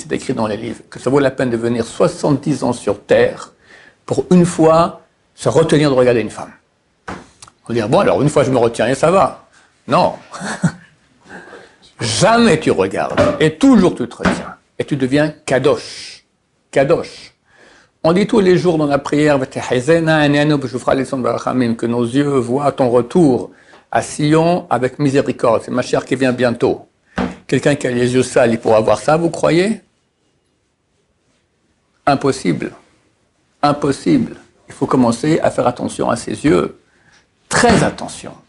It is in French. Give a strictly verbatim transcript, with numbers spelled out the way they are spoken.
c'est écrit dans les livres, que ça vaut la peine de venir soixante-dix ans sur Terre pour une fois se retenir de regarder une femme. On va dire, bon, alors une fois je me retiens et ça va. Non. Jamais tu regardes. Et toujours tu te retiens. Et tu deviens kadosh. Kadosh. On dit tous les jours dans la prière que nos yeux voient ton retour à Sion avec miséricorde. C'est ma chère qui vient bientôt. Quelqu'un qui a les yeux sales, il pourra voir ça, vous croyez? Impossible. Impossible. Il faut commencer à faire attention à ses yeux. Très attention.